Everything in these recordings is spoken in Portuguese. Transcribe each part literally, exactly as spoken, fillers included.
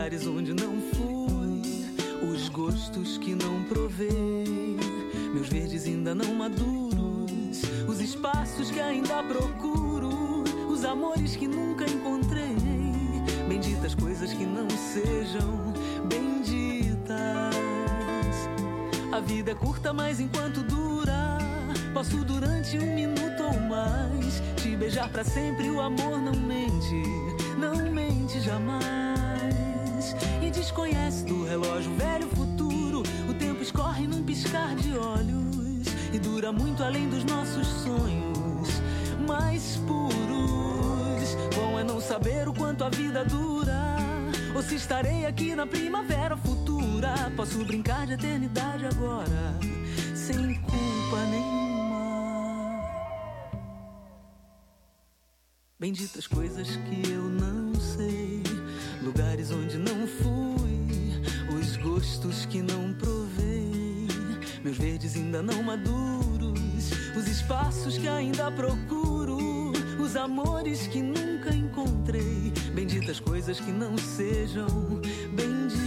Lugares onde não fui, os gostos que não provei, meus verdes ainda não maduros, os espaços que ainda procuro, os amores que nunca encontrei, benditas coisas que não sejam benditas. A vida é curta, mas enquanto dura, posso durante um minuto ou mais te beijar pra sempre. O amor não mente, não mente jamais. E desconhece do relógio velho futuro, o tempo escorre num piscar de olhos e dura muito além dos nossos sonhos mais puros. Bom é não saber o quanto a vida dura, ou se estarei aqui na primavera futura. Posso brincar de eternidade agora, sem culpa nenhuma. Benditas coisas que eu não sei, lugares onde não fui, os gostos que não provei, meus verdes ainda não maduros, os espaços que ainda procuro, os amores que nunca encontrei, benditas coisas que não sejam benditas.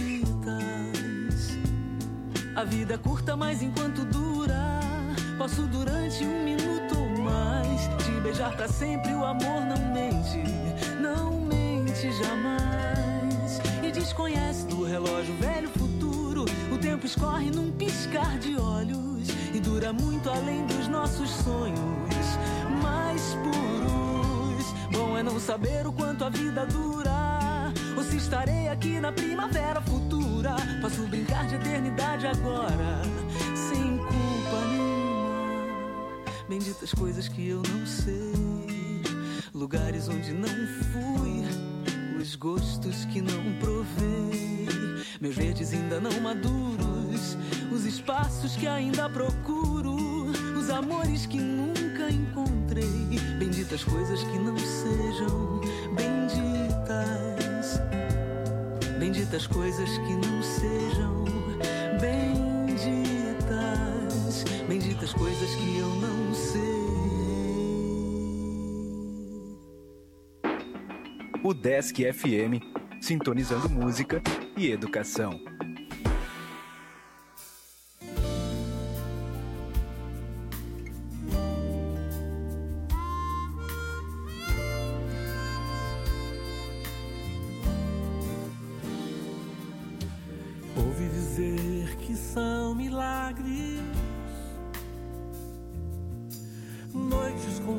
A vida é curta, mas enquanto dura, posso durante um minuto ou mais te beijar pra sempre. O amor não mente, não mente jamais. E desconhece do relógio velho futuro, o tempo escorre num piscar de olhos e dura muito além dos nossos sonhos mais puros. Bom é não saber o quanto a vida dura, ou se estarei aqui na primavera futura. Posso brincar de eternidade agora, sem culpa nenhuma. Benditas coisas que eu não sei, lugares onde não fui, os gostos que não provei, meus verdes ainda não maduros, os espaços que ainda procuro, os amores que nunca encontrei, benditas coisas que não sejam benditas. Benditas coisas que não sejam benditas, benditas coisas que eu não sei. O Desk F M, sintonizando música e educação. Ouvi dizer que são milagres, noites com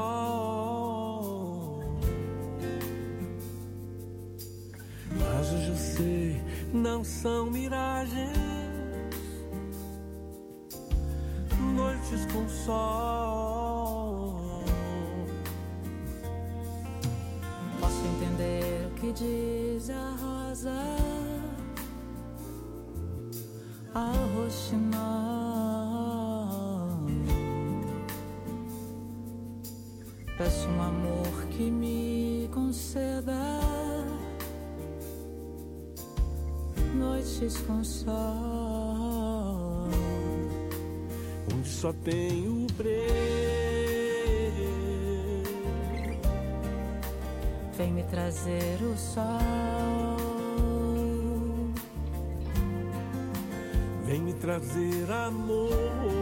sol, mas hoje eu sei, não são miragens, noites com sol. Posso entender o que diz a rosa, a roxinol. Peço um amor que me conceda noites com sol, onde só tenho breu. Vem me trazer o sol, vem me trazer amor.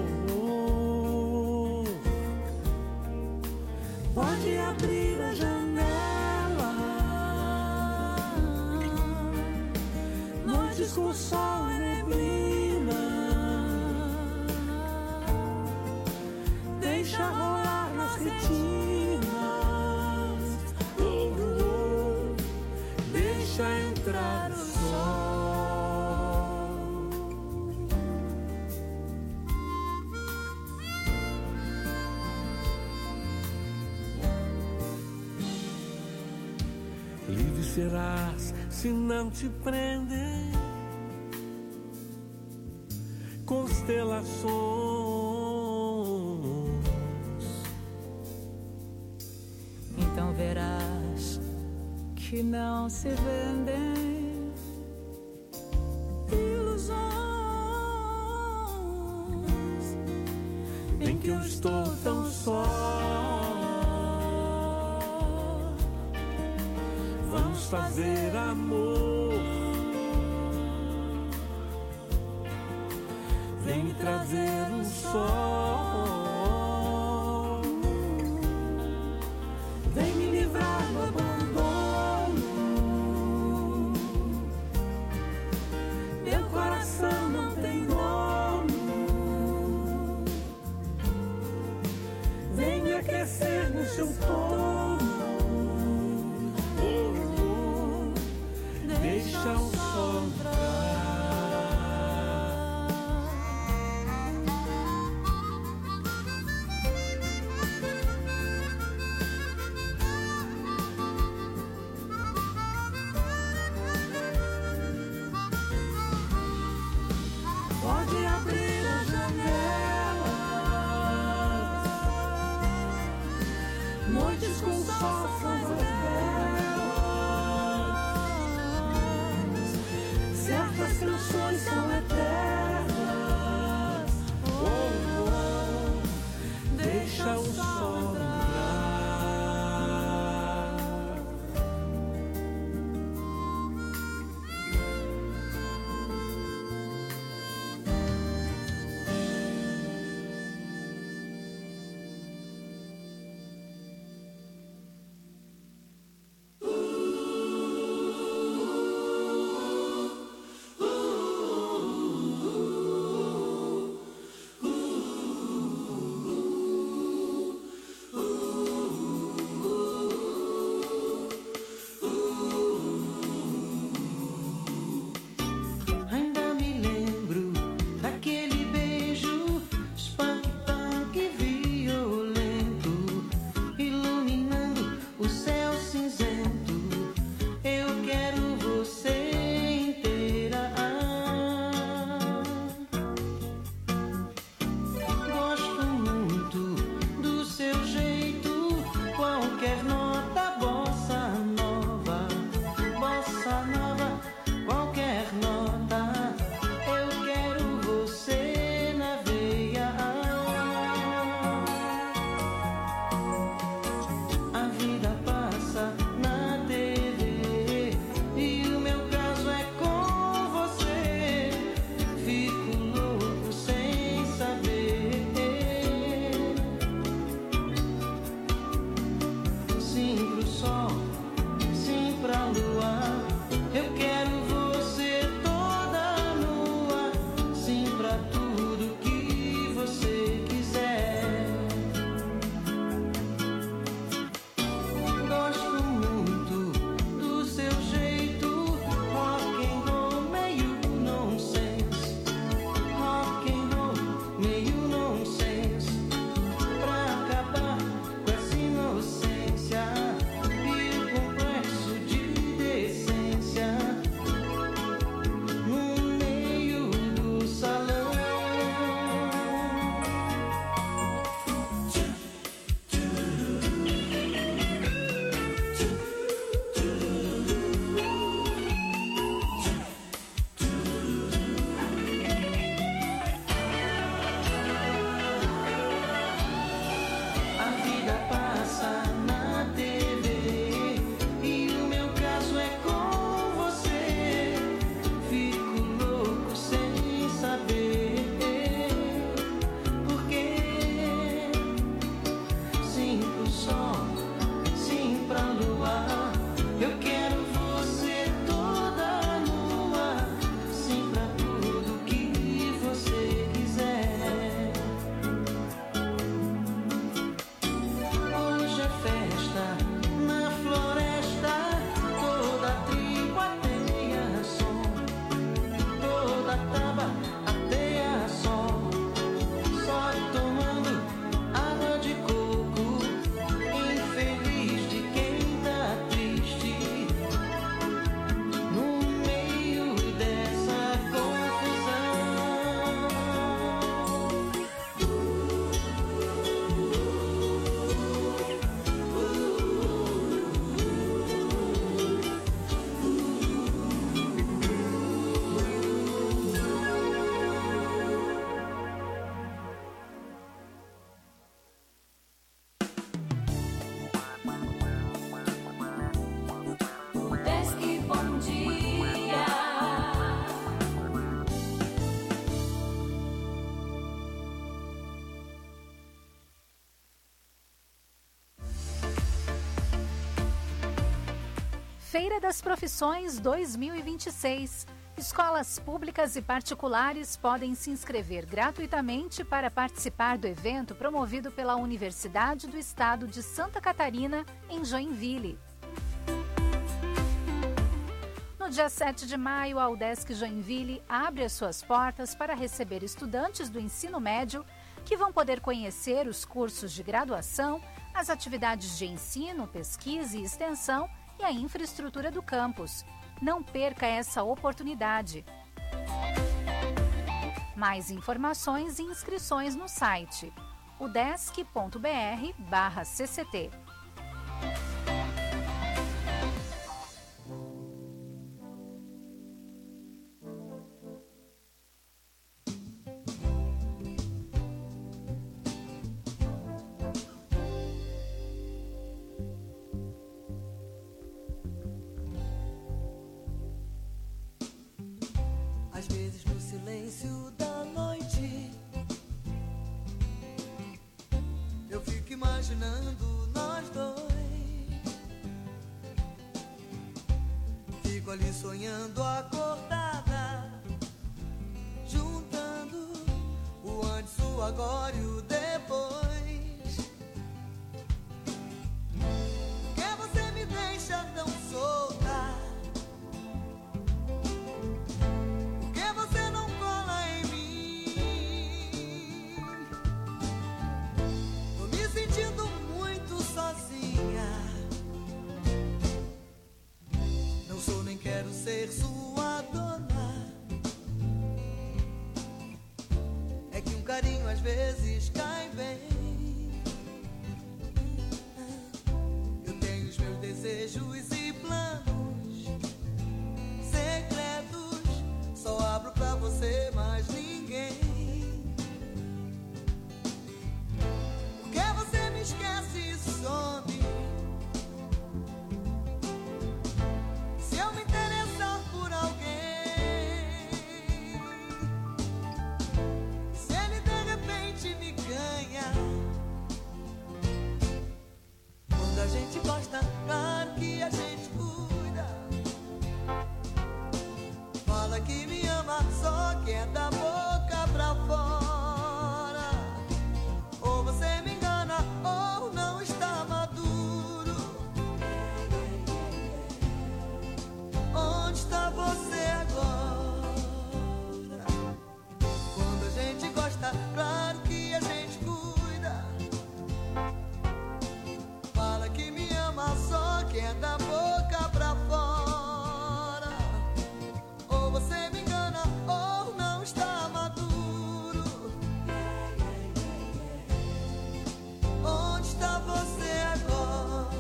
Pode abrir a janela, noites com sol e neblina, deixa rolar nas retinas, oh, oh, deixa entrar o sol. Livre serás se não te prendem constelações, então verás que não se vendem ilusões. Bem que eu estou tão só, vamos fazer amor. sol. Vem me livrar do abandono. Meu coração não tem dono. Vem me aquecer no seu colo. Deixa o sol entrar. Pode abrir a janela. Noites com sol mais belas. Certas canções são eternas. Oh, oh, deixa o sol entrar. Feira das Profissões dois mil e vinte e seis. Escolas públicas e particulares podem se inscrever gratuitamente para participar do evento promovido pela Universidade do Estado de Santa Catarina, em Joinville. No dia sete de maio, a UDESC Joinville abre as suas portas para receber estudantes do ensino médio que vão poder conhecer os cursos de graduação, as atividades de ensino, pesquisa e extensão e a infraestrutura do campus. Não perca essa oportunidade. Mais informações e inscrições no site udesc ponto br barra cct. Às vezes no silêncio da noite eu fico imaginando nós dois. Fico ali sonhando acordada, juntando o antes, o agora e o depois. Por que você me deixa tão solta? Não sou nem quero ser sua dona. É que um carinho às vezes cai bem. Eu tenho os meus desejos e planos secretos, só abro pra você, mais ninguém. Por que você me esquece e some? A gente gosta, claro que a gente cuida. Fala que me ama, só que é da boca pra fora. Ou você me engana, ou não está maduro. Onde está você agora? Quando a gente gosta, claro que a gente cuida. Fala que me ama, só que é da boca pra fora. Ou você me engana, ou não está maduro. Onde está você agora?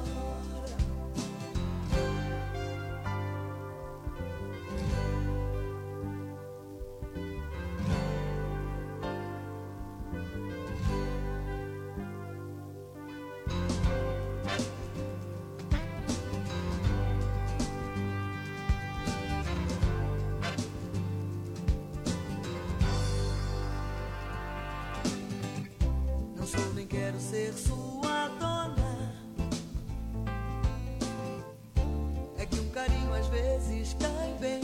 Quero ser sua dona. É que um carinho às vezes cai bem.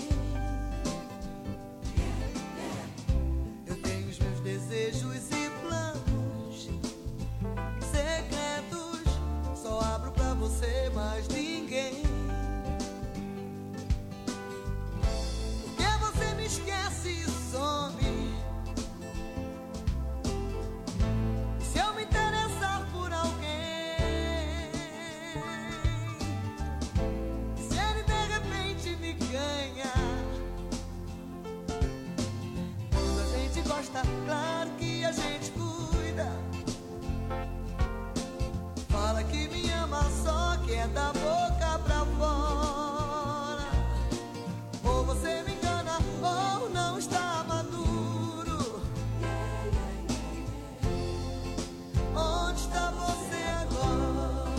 Eu tenho os meus desejos e planos secretos, só abro pra você, mais ninguém. Por que você me esquece e some? Claro que a gente cuida. Fala que me ama, só que é da boca pra fora. Ou você me engana, ou não está maduro. Onde está você agora?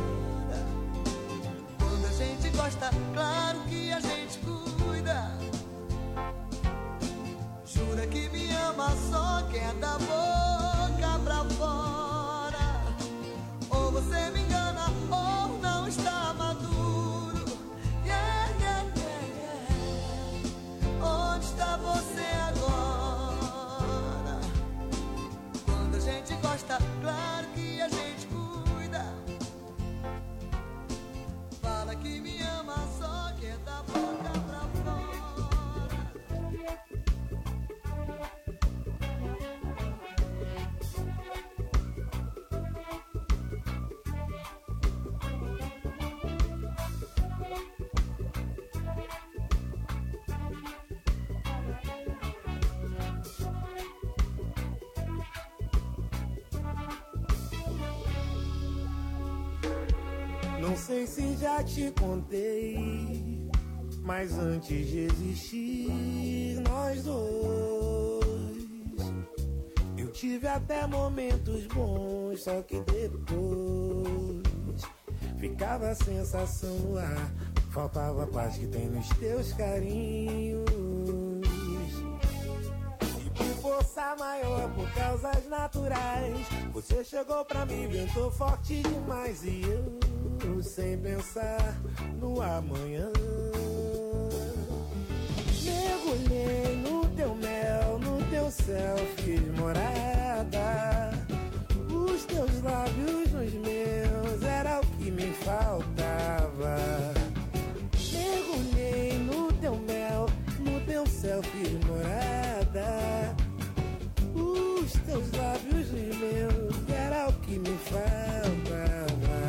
Quando a gente gosta, claro que a gente cuida. Jura que me ama, só que é da boca pra fora. Ou você me engana, ou não está maduro. Não sei se já te contei, mas antes de existir nós dois, eu tive até momentos bons, só que depois ficava a sensação no ar, faltava a paz que tem nos teus carinhos. E por força maior, por causas naturais, você chegou pra mim, ventou forte demais, e eu sem pensar no amanhã mergulhei no teu mel, no teu céu fiz morada. Os teus lábios nos meus era o que me faltava. Mergulhei no teu mel, no teu céu fiz morada. Os teus lábios nos meus era o que me faltava.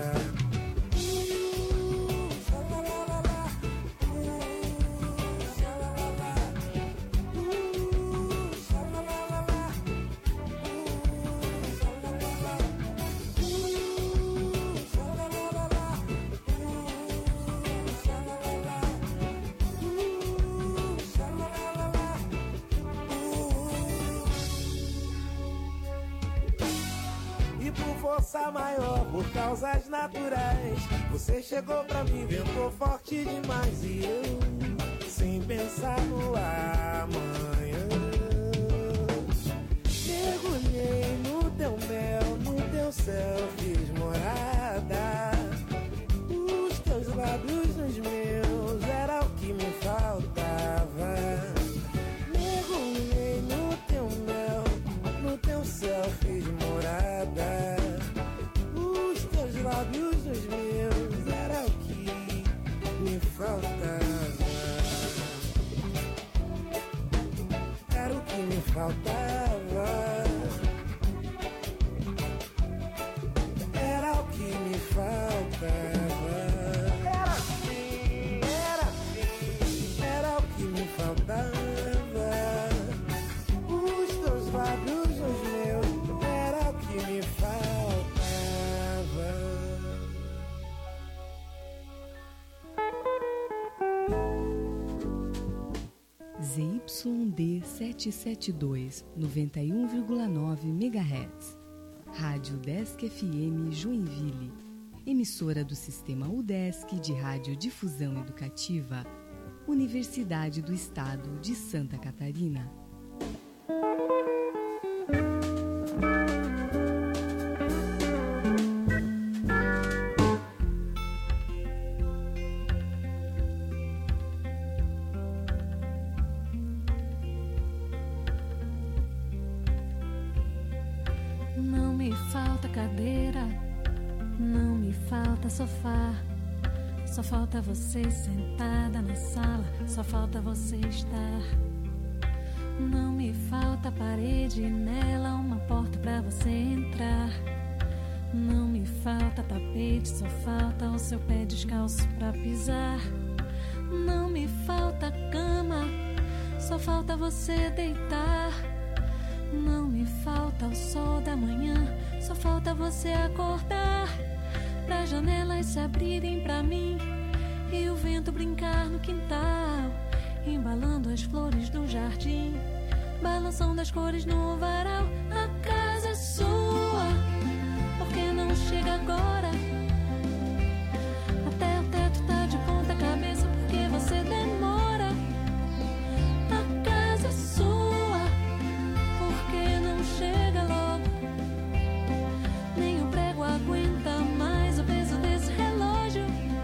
Força maior, por causas naturais, você chegou pra mim, ventou forte demais, e eu sem pensar no amanhã mergulhei no teu mel, no teu céu fiz morada. Os teus lábios nos meus era o que me faltava. Mergulhei no teu mel, no teu céu fiz morada. Lábios dos meus era o que me faltava. Era o que me faltava. Era o que me faltava. Era assim, era assim. Era o que me faltava. Os teus lábios nos meus era o que me faltava. Z Y D setecentos e setenta e dois, noventa e um vírgula nove megahertz. Rádio Udesc F M Joinville. Emissora do Sistema Udesc de Radiodifusão Educativa. Universidade do Estado de Santa Catarina. Sofá, só falta você sentada na sala, só falta você estar. Não me falta parede, nela uma porta pra você entrar. Não me falta tapete, só falta o seu pé descalço pra pisar. Não me falta cama, só falta você deitar. Não me falta o sol da manhã, só falta você acordar. Pra janelas se abrirem pra mim e o vento brincar no quintal, embalando as flores do jardim, balançando as cores no varal. A casa é sua, por que não chega agora? Até o teto tá de ponta cabeça, porque você demora. A casa é sua, por que não chega logo? Nem o prego aguenta mais o peso desse relógio.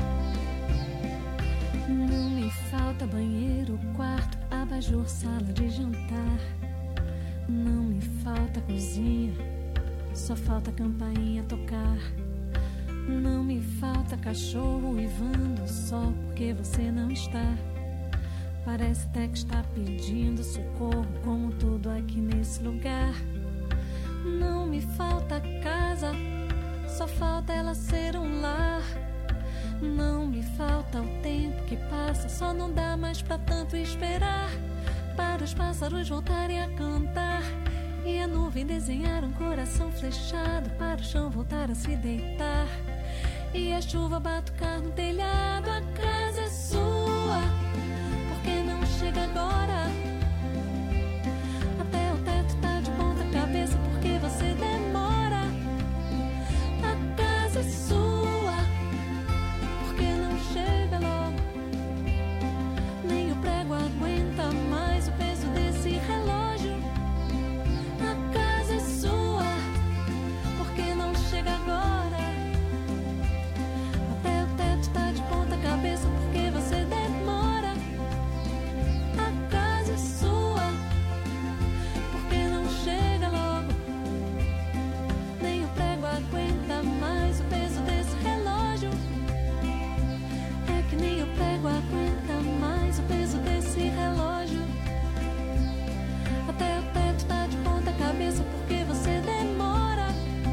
Não me falta banheiro, quarto, abajur, sala de jantar. Não me falta cozinha, só falta campainha tocar. Não me falta cachorro uivando só porque você não está. Parece até que está pedindo socorro, como tudo aqui nesse lugar. Não me falta casa, só falta ela ser um lar. Não me falta o tempo que passa, só não dá mais pra tanto esperar. Para os pássaros voltarem a cantar e a nuvem desenhar um coração flechado, para o chão voltar a se deitar e a chuva batucar no telhado. A casa é sua, por que não chega agora? Até o teto tá de ponta cabeça, porque você demora. A casa é sua, por que não chega logo? Nem o prego aguenta mais o peso desse relógio. A casa é sua, por que não chega agora? Até o teto tá de ponta cabeça, porque você demora. A casa é sua, por que não chega logo? Nem o prego aguenta mais o peso desse relógio. É que nem o prego aguenta mais o peso desse relógio. Até o teto tá de ponta cabeça, porque você demora.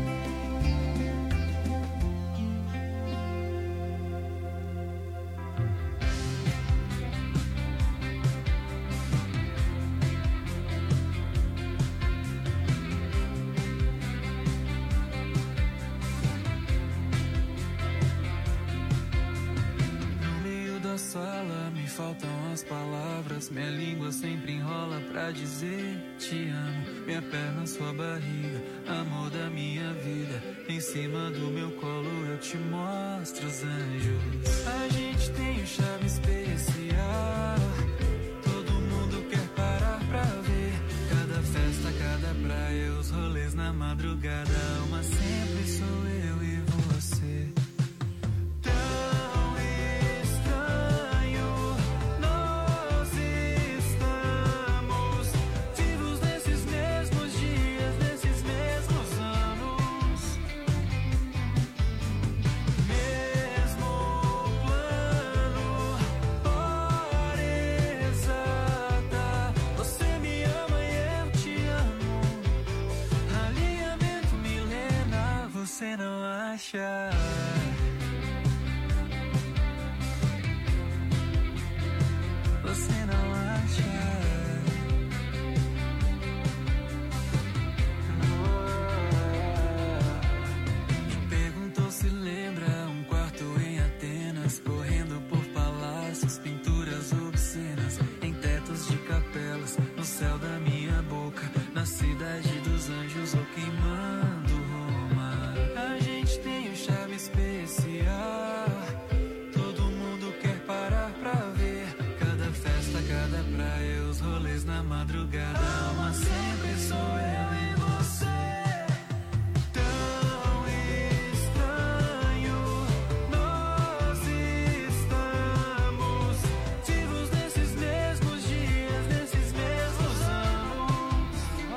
No meio da sala me faltam as palavras, minha língua sempre enrola pra dizer te amo. Minha perna, sua barriga, amor da minha vida. Em cima do meu colo eu te mostro os anjos. A gente tem um charme especial, todo mundo quer parar pra ver. Cada festa, cada praia, os rolês na madrugada. Uma sempre sou eu e você. Tão estranho, nós estamos vivos nesses mesmos dias, nesses mesmos anos. Mesmo plano, hora exata. Você me ama e eu te amo. Alinhamento milenar, você não acha? Você não acha? Me perguntou se lembra um quarto em Atenas, correndo por palácios, pinturas obscenas, em tetos de capelas, no céu da minha boca, na cidade dos anjos ou queimando Roma. A gente tem um charme especial, todo mundo quer parar pra ver. Cada festa, cada praia, os rolês na madrugada. Mas sempre sou eu e você. Tão estranho, nós estamos vivos nesses mesmos dias, nesses mesmos anos.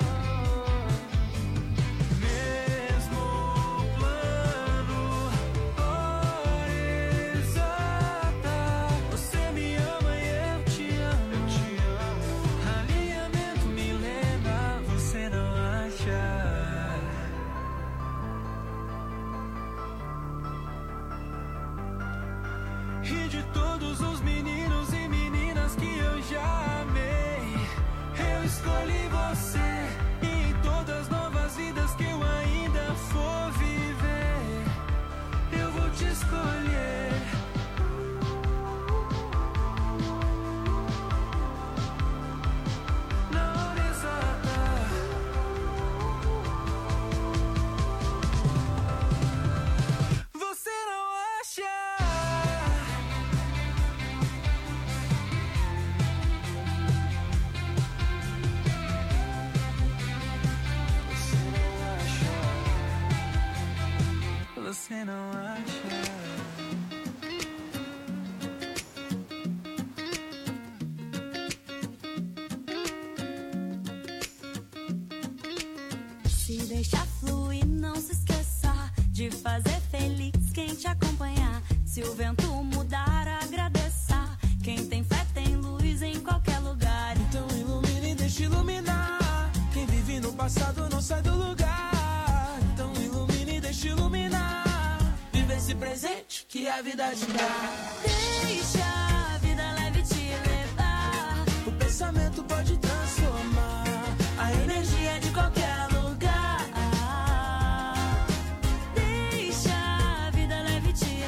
Mesmo plano, hora exata. Você me ama e eu te amo. Alinhamento milenar, você não acha? E de todos os meninos e meninas que eu já amei, eu escolhi você. E em todas as novas vidas que eu ainda for viver, eu vou te escolher. Na hora exata. Você não acha? Você não acha? Se deixa fluir, não se esqueça de fazer feliz quem te acompanhar. Se o vento mudar, agradeça. Quem tem fé tem luz em qualquer lugar. Então ilumine e deixe iluminar. Quem vive no passado não sai do lugar. Então ilumine e deixe iluminar. Vive esse presente que a vida te dá. Deixa a vida leve te levar. O pensamento pode transformar a energia de qualquer lugar. Deixa a vida leve te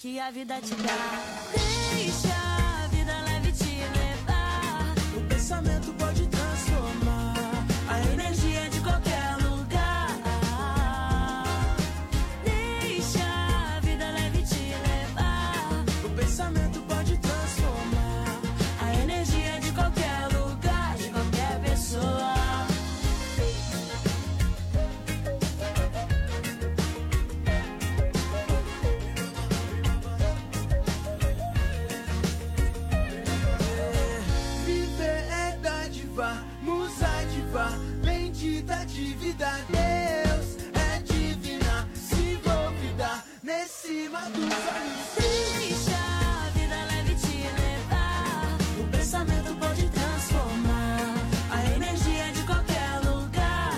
que a vida te dá. Deixa a vida leve te levar. O pensamento pode transformar a energia de qualquer lugar. Deixa a vida leve te levar. O pensamento pode transformar a energia de qualquer lugar, de qualquer pessoa. Bendita atividade, Deus é divina, se envolvida nesse mar dos olhos. Deixa a vida leve te levar. O pensamento pode transformar a energia de qualquer lugar.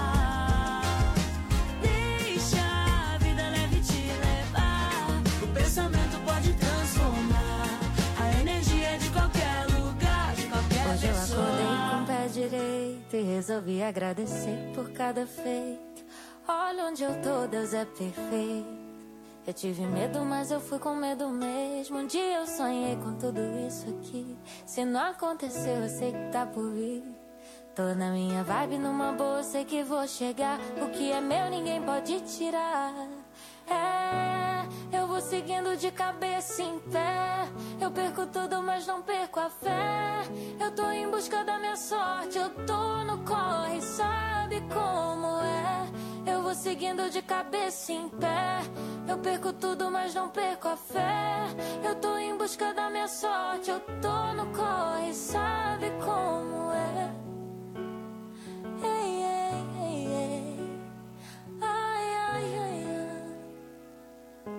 Deixa a vida leve te levar. O pensamento pode transformar a energia de qualquer lugar, de qualquer Hoje pessoa. eu acordei com o pé direito e resolvi agradecer por cada feito. Olha onde eu tô, Deus é perfeito. Eu tive medo, mas eu fui com medo mesmo. Um dia eu sonhei com tudo isso aqui. Se não aconteceu, eu sei que tá por vir. Tô na minha vibe, numa boa, sei que vou chegar. O que é meu ninguém pode tirar. É, eu vou seguindo de cabeça em pé. Eu perco tudo, mas não perco a fé. Eu tô em busca da minha sorte, eu tô no corre, sabe como é? Eu vou seguindo de cabeça em pé. Eu perco tudo, mas não perco a fé. Eu tô em busca da minha sorte, eu tô no corre, sabe como é? Ei, ei, ei, ei. Ai, ai, ai, ai.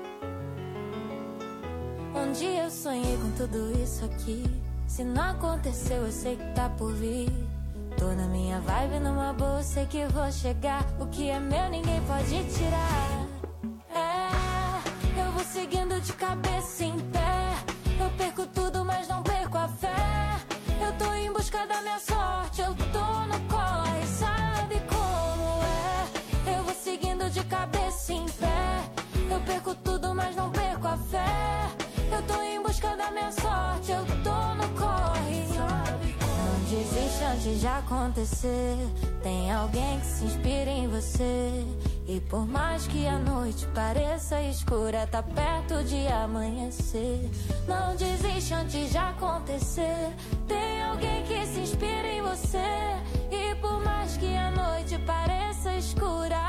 Um dia eu sonhei com tudo isso aqui. Se não aconteceu, eu sei que tá por vir. Tô na minha vibe, numa boa, sei que vou chegar. O que é meu ninguém pode tirar. É, eu vou seguindo de cabeça em pé. Eu perco tudo, mas não perco a fé. Eu tô em busca da minha sorte, eu tô no corre, sabe como é? Eu vou seguindo de cabeça em pé. Eu perco tudo, mas não perco a fé. Eu tô em busca da minha sorte, eu tô no corre. Não desiste antes de acontecer. Tem alguém que se inspira em você. E por mais que a noite pareça escura, tá perto de amanhecer. Não desiste antes de acontecer. Tem alguém que se inspira em você. E por mais que a noite pareça escura,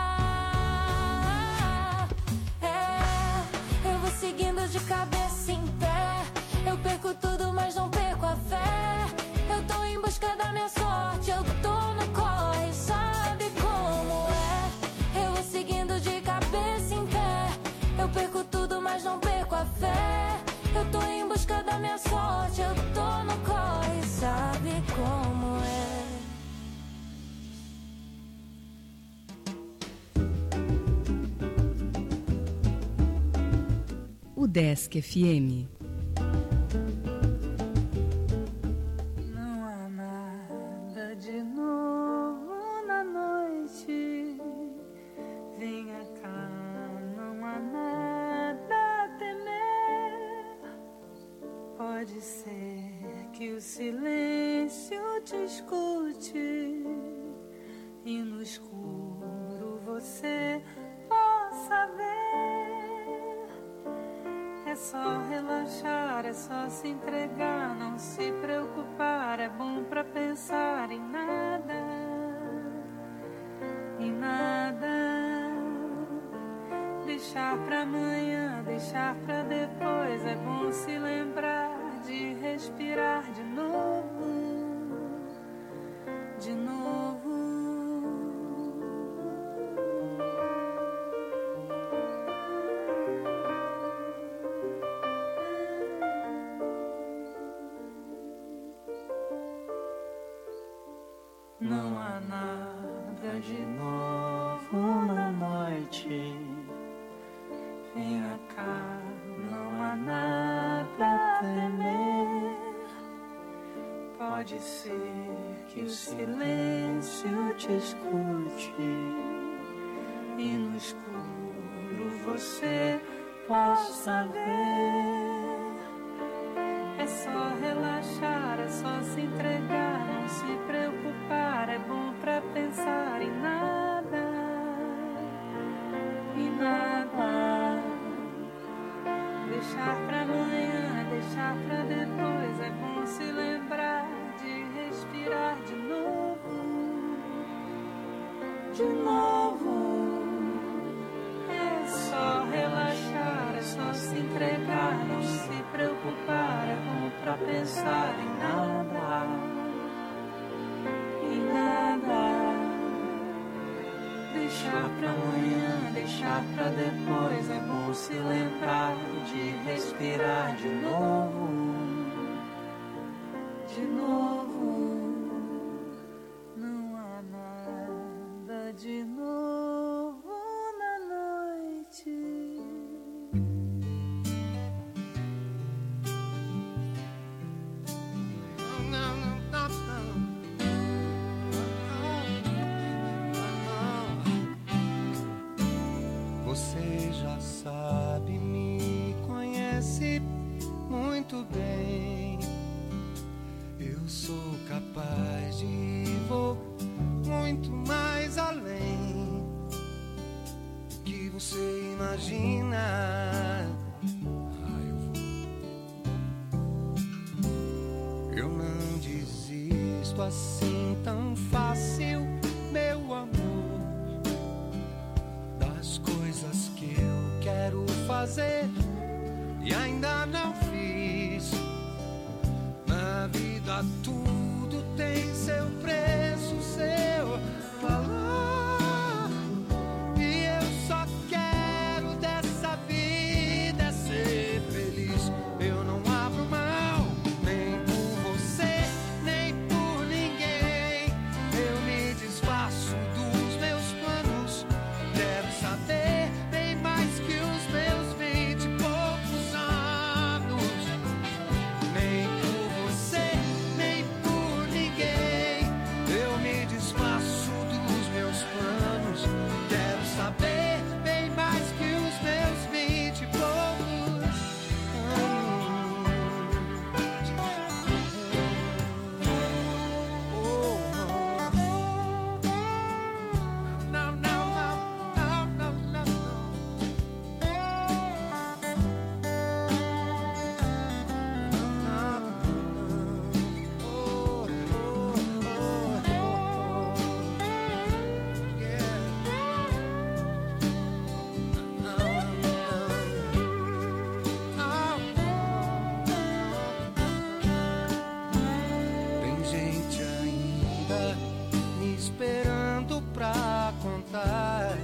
é, eu vou seguindo de cabeça em pé. Eu perco tudo, mas não perco a fé. Eu tô em busca da minha sorte, eu tô no corre, sabe como é? Eu vou seguindo de cabeça em pé. Eu perco tudo, mas não perco a fé. Eu tô em busca da minha sorte, eu tô no corre, sabe como é? O Desk F M. Não há nada de novo na noite. Venha cá, não há nada a temer. Pode ser que o silêncio te escute e no escuro você possa ver. É só relaxar, é só se entregar, não se preocupar. É bom pra pensar em nada, em nada. Deixar pra amanhã, deixar pra depois. É bom se lembrar de respirar de novo, de novo. Não há nada de novo na noite. Venha cá, não há nada a temer. Pode ser que o silêncio te escute e no escuro você possa ver. É só relaxar, é só se entregar, não se preocupar, é bom pra pensar em nada, em nada. Deixar pra amanhã, deixar pra depois, é bom se lembrar de respirar de novo, de novo. É só relaxar, é só se entregar, não se preocupar, é bom pra pensar em nada, em nada. Deixar pra amanhã, deixar pra depois, é bom se lembrar de respirar de novo, de novo. Não há nada de novo na noite. Você já sabe, me conhece muito bem. Eu sou capaz de ir, vou muito mais além do que você imagina. Ah, eu vou. Eu não desisto assim tão fácil, meu amor. Coisas que eu quero fazer e ainda não fiz. Na vida tudo tem seu preço, seu valor. E eu só quero dessa vida ser feliz. Eu não abro mão, nem por você, nem por ninguém. Eu me desfaço dos meus planos. Quero saber bem mais que os meus vinte e poucos anos. Nem por você, nem por ninguém. Eu me desfaço dos meus planos. Quero saber bem mais que os meus vinte e poucos anos. Não, não, não, não, não, tem gente ainda me esperando pra contar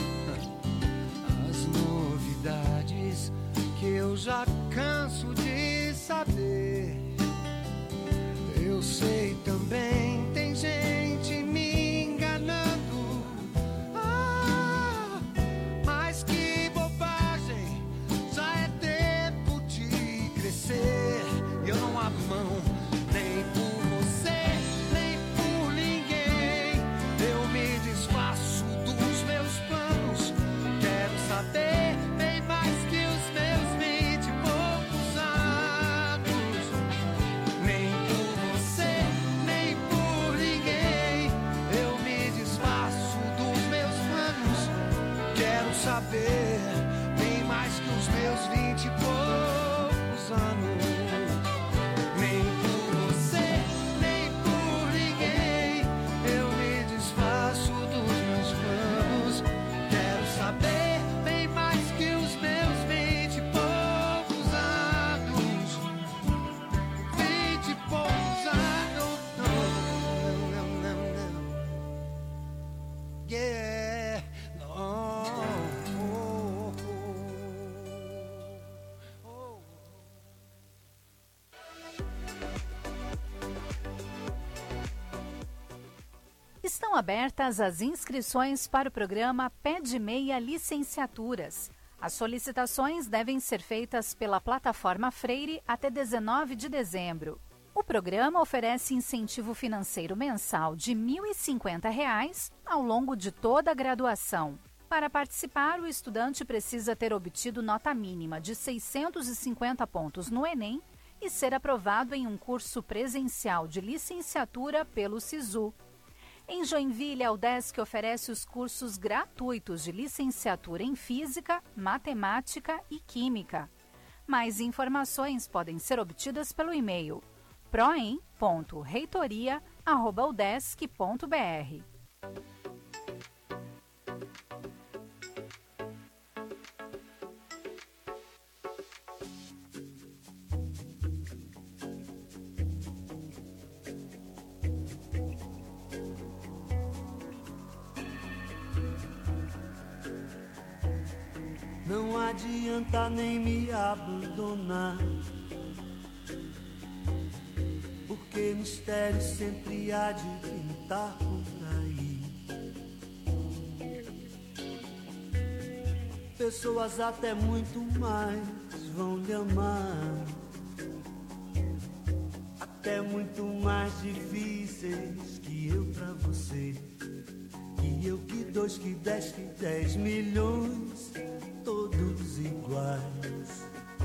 as novidades que eu já canso de saber. Eu sei também, tem gente me enganando. Ah, mas que bobagem, já é tempo de crescer. Eu não abro mão, nem por você, nem por ninguém. Eu me desfaço dos meus planos. Quero saber bem mais que os meus vinte e poucos anos. Nem por você, nem por ninguém. Eu me desfaço dos meus planos. Quero saber bem mais que os meus vinte e poucos anos. Nem por você, nem por ninguém. Eu me desfaço dos meus planos. Quero saber bem mais que os meus vinte e poucos anos. Vinte e poucos anos. Não, não, não, não. Yeah. No. Oh, oh, oh. Estão abertas as inscrições para o programa Pé de Meia Licenciaturas. As solicitações devem ser feitas pela plataforma Freire até dezenove de dezembro. O programa oferece incentivo financeiro mensal de mil e cinquenta reais ao longo de toda a graduação. Para participar, o estudante precisa ter obtido nota mínima de seiscentos e cinquenta pontos no Enem e ser aprovado em um curso presencial de licenciatura pelo SISU. Em Joinville, a UDESC oferece os cursos gratuitos de licenciatura em Física, Matemática e Química. Mais informações podem ser obtidas pelo e-mail proem ponto reitoria arroba udesc ponto br. Não adianta nem me abandonar, porque mistério sempre há de pintar por aí. Pessoas até muito mais vão lhe amar, até muito mais difíceis que eu pra você. Que eu, que dois, que dez, que dez milhões, todos iguais.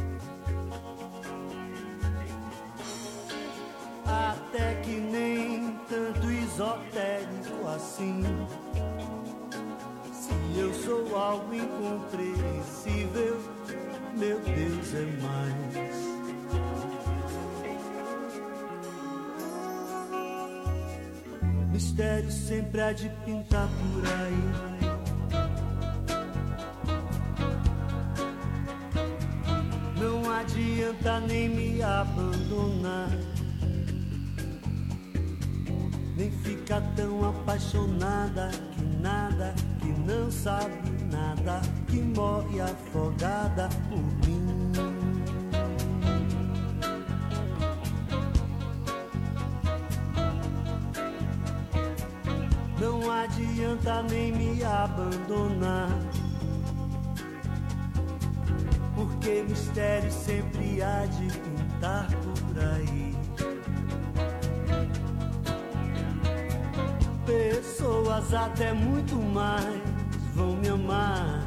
Até que nem tanto esotérico assim. Se eu sou algo incompreensível, meu Deus é mais. Mistério sempre há de pintar por aí. Não adianta nem me abandonar, nem ficar tão apaixonada que nada, que não sabe nada, que morre afogada por mim. Não adianta nem me abandonar, porque mistério sempre há de pintar por aí. Pessoas até muito mais vão me amar,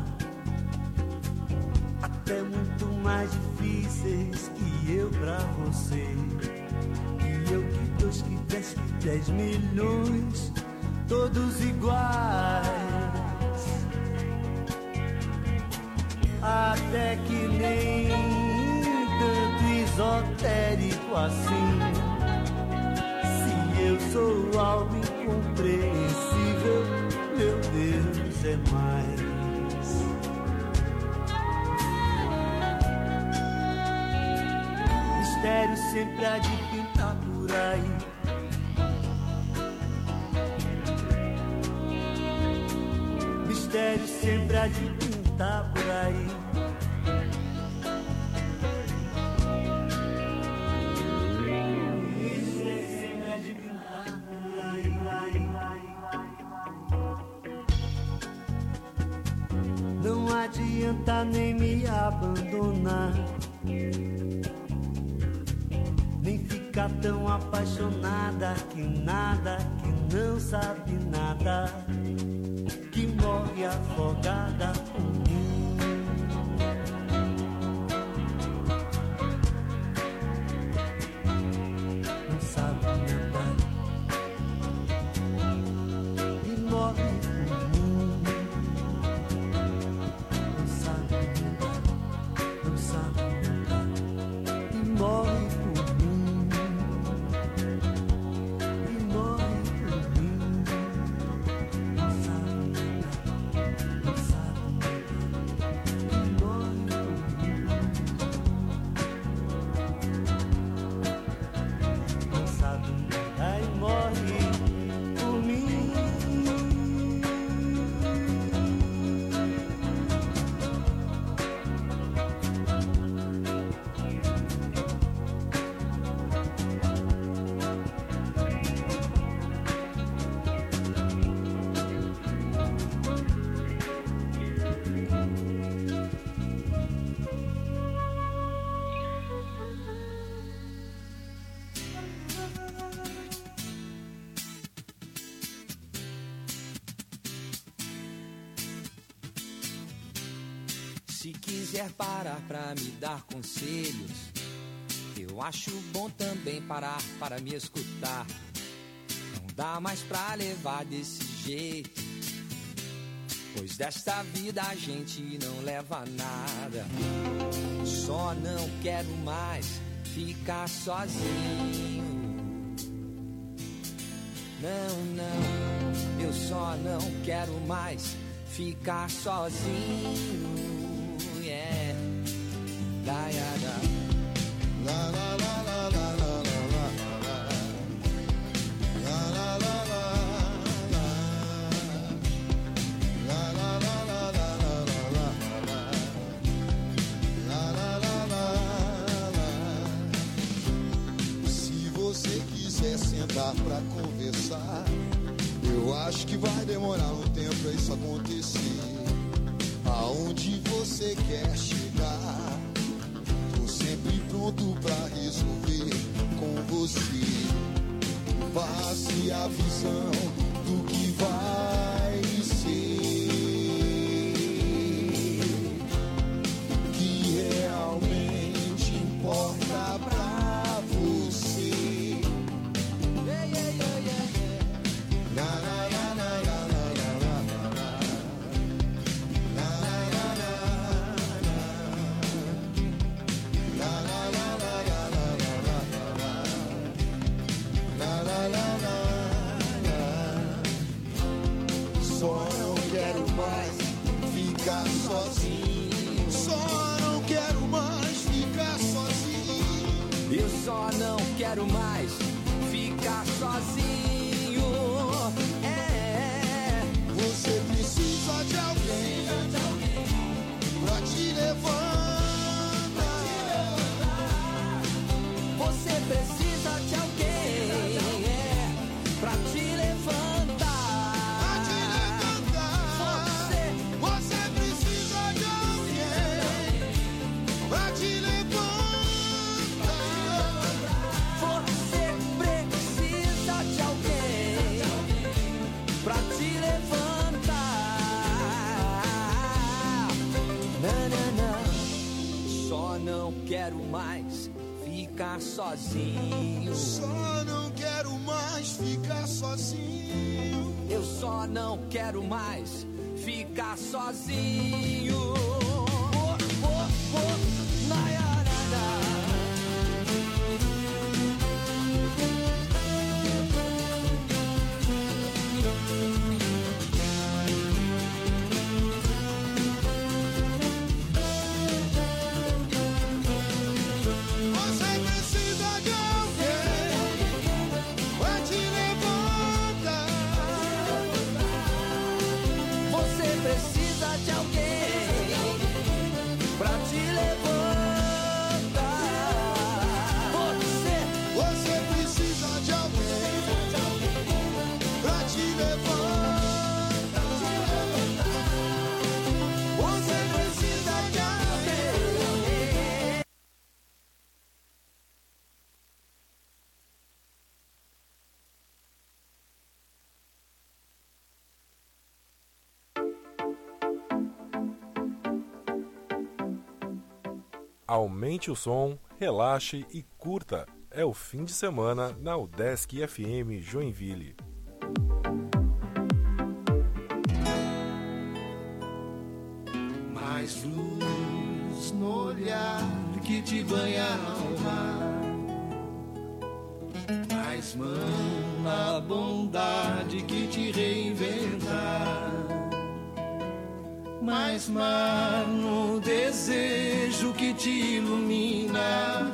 até muito mais difíceis que eu pra você. Que eu, que dois, que dez, que dez milhões, todos iguais. Até que nem tanto esotérico assim. Se eu sou algo incompreensível, meu Deus é mais. Mistério sempre há de pintar por aí. Mistério sempre há de pintar por aí. Mistério sempre há de pintar por aí. Não adianta nem me abandonar, nem ficar tão apaixonada que nada, que não sabe nada, que morre afogada por mim. Não sabe nada e morre por mim. Não sabe nada, não sabe nada e morre por mim. E morre por mim. Não sabe nada. Se quiser parar pra me dar conselhos, eu acho bom também parar para me escutar. Não dá mais pra levar desse jeito, pois desta vida a gente não leva nada. Só não quero mais ficar sozinho. Não, não, eu só não quero mais ficar sozinho. Yeah. Da, da, da. La, la, la, la, la, la, la, la. La, la, la, la, la. La, la, la, la, la, la, la, la. La, la, la, la, la. Se você quiser sentar pra conversar, eu acho que vai demorar um tempo pra isso acontecer. Aonde você quer chegar, tô sempre pronto pra resolver com você. Passe a visão do que vai ser, que realmente importa pra você. Yeah, yeah, yeah, yeah, yeah. Na, na, na, na, na, na, na, na, na. Só não quero mais ficar sozinho. Só não quero mais ficar sozinho. Eu só não quero mais ficar sozinho. É. Você precisa de alguém pra te levantar. Você precisa de alguém pra te levantar. Pra te levantar. Você, você precisa de alguém pra te levantar. Você precisa de alguém pra te levantar. Não, não, não. Só não quero mais ficar sozinho. Só não quero mais ficar sozinho. Eu só não quero mais ficar sozinho. Oh, oh, oh, na, na, na. Aumente o som, relaxe e curta. É o fim de semana na UDESC F M Joinville. Mais luz no olhar que te banha a alma, mais mão na bondade que te reinventa, mais mar no desejo que te ilumina,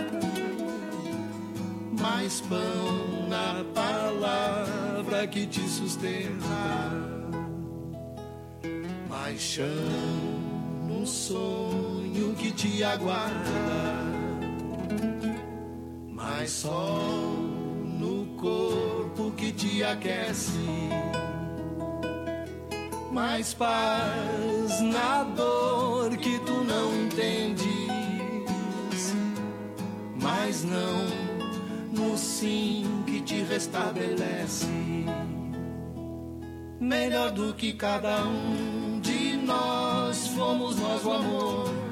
mais pão na palavra que te sustenta, mais chão no sonho que te aguarda, mais sol no corpo que te aquece, mais paz na dor que tu não entendes, mais não no sim que te restabelece. Melhor do que cada um de nós fomos nós o amor,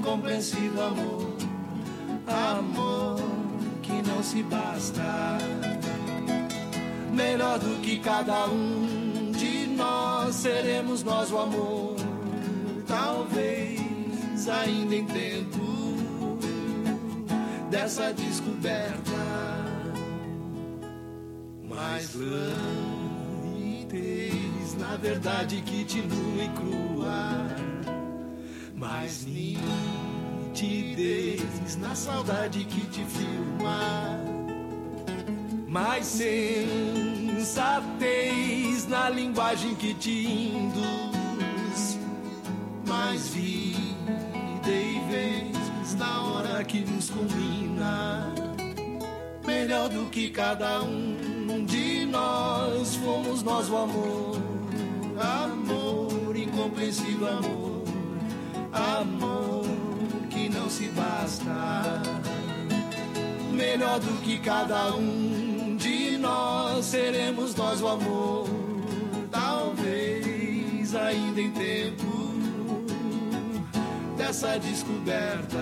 incompreensível amor, amor que não se basta. Melhor do que cada um de nós, seremos nós o amor. Talvez ainda em tempo dessa descoberta, mais languidez, na verdade que te nua e crua, mais nitidez, na saudade que te filma, mais sensatez, na linguagem que te induz, mais vida e vez, na hora que nos combina. Melhor do que cada um de nós, fomos nós o amor, amor incompreensível amor, amor que não se basta. Melhor do que cada um de nós, seremos nós o amor. Talvez ainda em tempo dessa descoberta,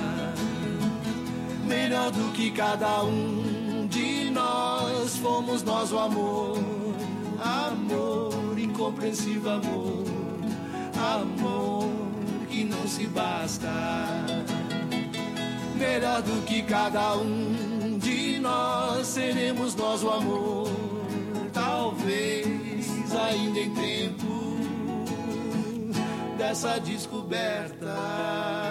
melhor do que cada um de nós, fomos nós o amor, amor incompreensível amor, amor que não se basta. Melhor do que cada um de nós, seremos nós o amor. Talvez ainda em tempo dessa descoberta.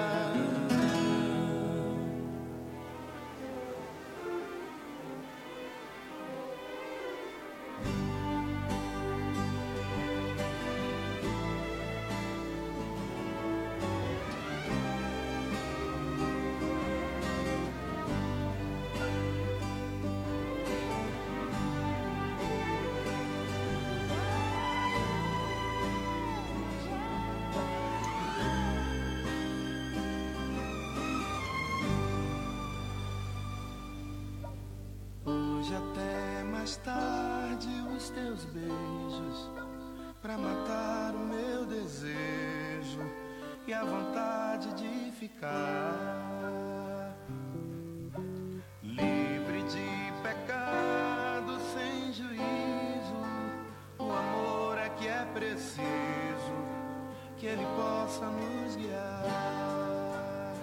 Hoje até mais tarde os teus beijos pra matar o meu desejo e a vontade de ficar livre de pecado, sem juízo. O amor é que é preciso que ele possa nos guiar.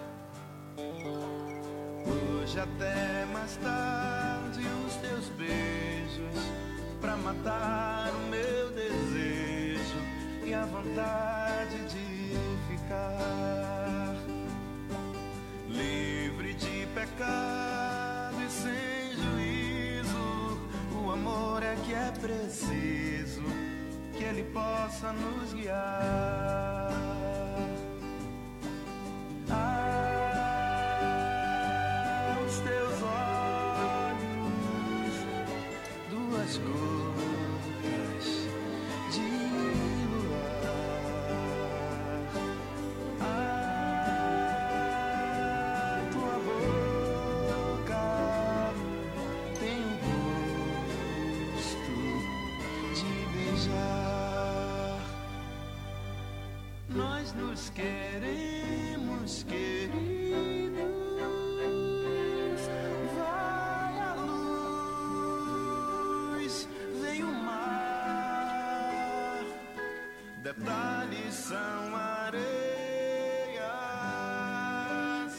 Hoje até mais tarde os teus beijos pra matar o meu desejo e a vontade de ficar livre de pecado e sem juízo. O amor é que é preciso que ele possa nos guiar. Ah, os teus olhos, duas gotas de luar. Ah, tua boca tem um gosto de beijar. Nós nos queremos, queridos. Vai a luz, vem o mar. Detalhes são areias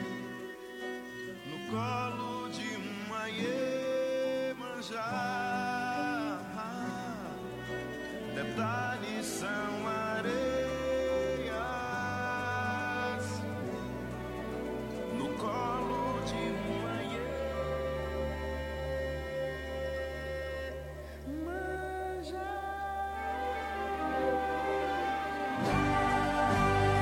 no colo de uma Iemanjá. Detalhes são areias no colo de uma Iemanjá.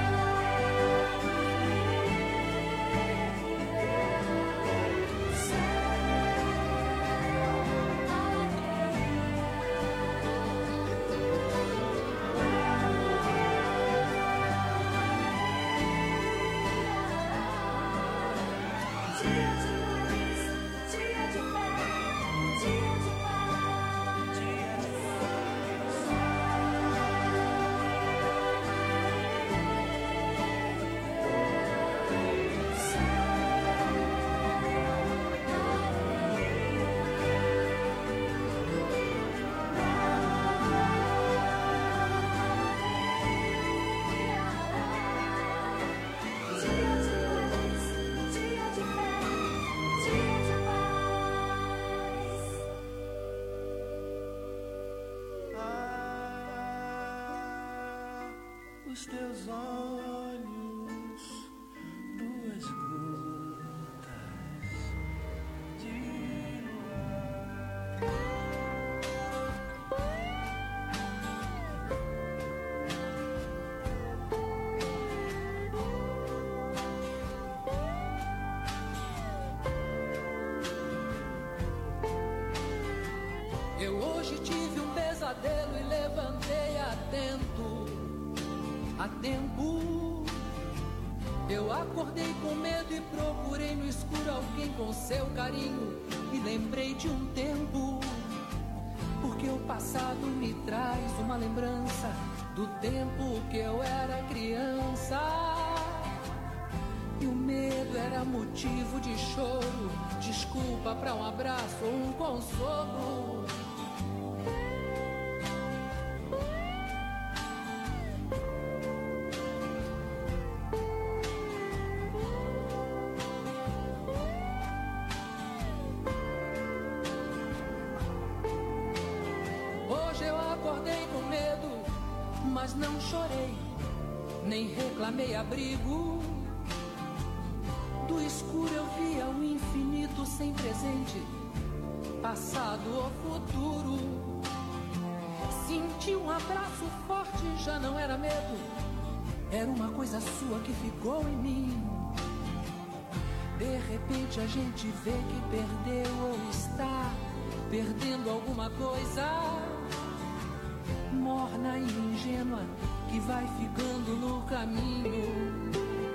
dos teus olhos, duas gotas de luar. Eu hoje tive um pesadelo e levantei atento, a tempo. Eu acordei com medo e procurei no escuro alguém com seu carinho. E lembrei de um tempo, porque o passado me traz uma lembrança do tempo que eu era criança. E o medo era motivo de choro, desculpa pra um abraço ou um consolo. Mas não chorei, nem reclamei abrigo. Do escuro eu via o infinito sem presente, passado ou futuro. Senti um abraço forte, já não era medo, era uma coisa sua que ficou em mim. De repente a gente vê que perdeu ou está perdendo alguma coisa, morna e ingênua, que vai ficando no caminho,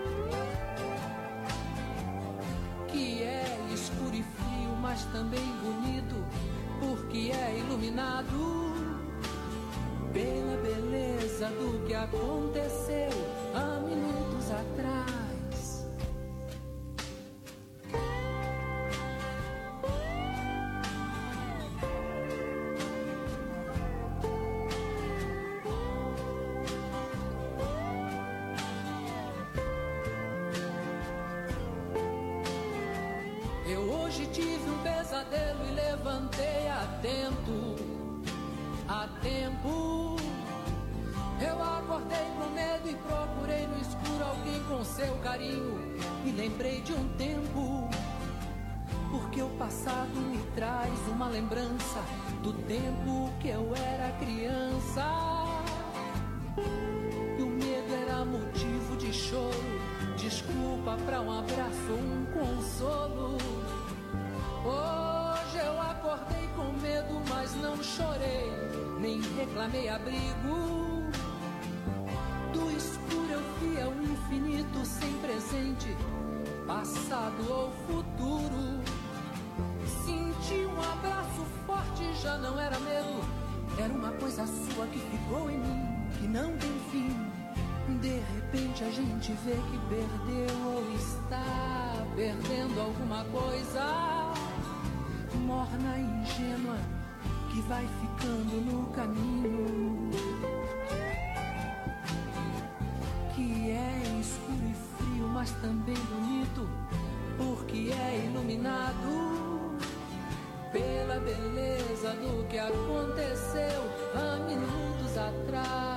que é escuro e frio, mas também bonito, porque é iluminado pela beleza do que aconteceu há minutos atrás. Hoje tive um pesadelo e levantei atento, a tempo. Eu acordei com medo e procurei no escuro alguém com seu carinho. E lembrei de um tempo, porque o passado me traz uma lembrança do tempo que eu era criança. E o medo era motivo de choro, desculpa pra um abraço ou um consolo. Hoje eu acordei com medo, mas não chorei, nem reclamei abrigo. Do escuro eu via o infinito sem presente, passado ou futuro. Senti um abraço forte, já não era medo, era uma coisa sua que ficou em mim, que não tem fim. De repente a gente vê que perdeu ou está perdendo alguma coisa, morna e ingênua, que vai ficando no caminho, que é escuro e frio, mas também bonito, porque é iluminado pela beleza do que aconteceu há minutos atrás.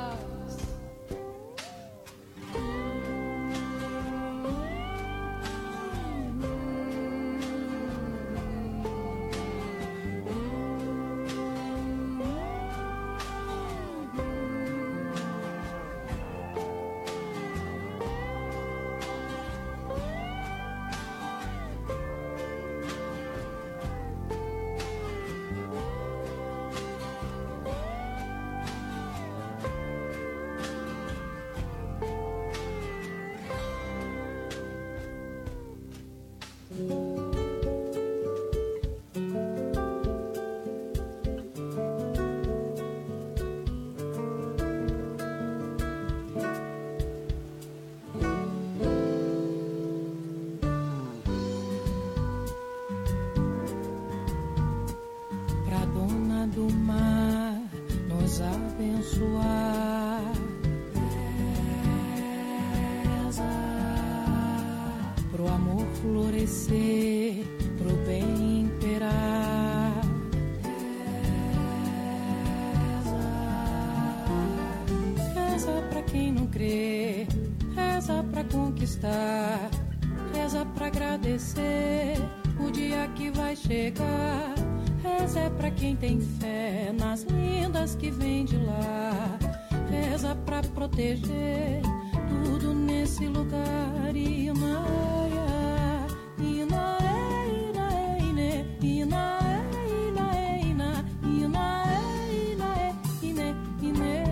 reza pra conquistar, reza pra agradecer o dia que vai chegar. Reza é pra quem tem fé nas lindas que vem de lá. Reza pra proteger tudo nesse lugar. Inaia, inaé, inaé, ine, inaé, inaé, ina, inaé, inaé, ine, ine,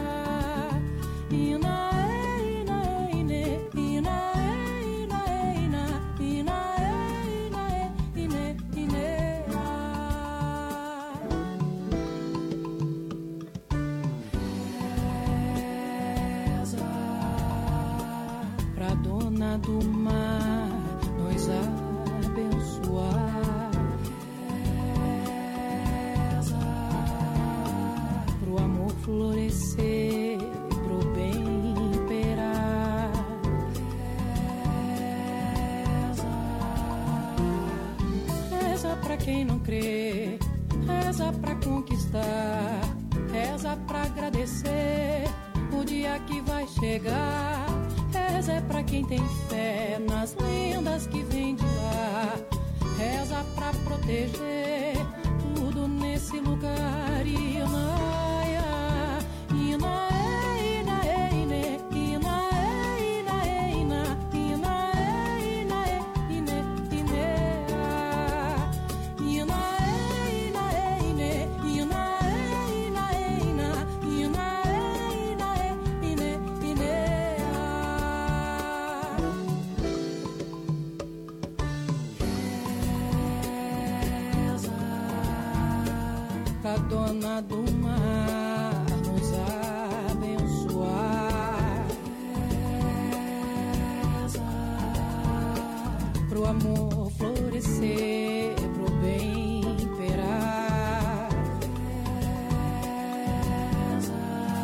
inaé, inaé, ine, inaé, inaé, ina, inaé, inaé, ine, ine. Pra dona do mar nos abençoar, reza pro amor florescer, pro bem imperar, reza, reza pra quem não crê, reza pra conquistar, reza pra agradecer o dia que vai chegar. Reza é pra quem tem fé nas lendas que vem de lá. Reza pra proteger tudo nesse lugar. Inaia, inaé, inaé, ine, inaé, inaé, ina, inaé, inaé, ine, inea, inaé, inaé, ine, inaé, inaé, ina, inaé, inaé, ine, inea. Pra dona do mar nos abençoar, reza pro amor florescer, pro bem imperar, reza,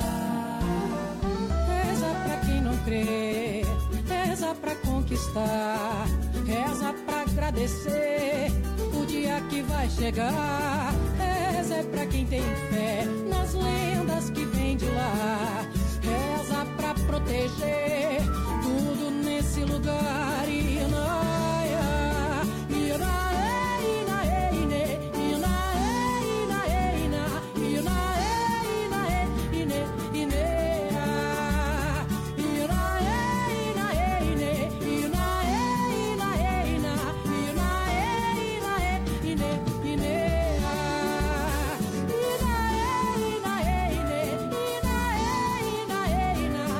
reza pra quem não crê, reza pra conquistar, reza pra agradecer o dia que vai chegar. Reza é pra quem tem fé nas lendas que vem de lá.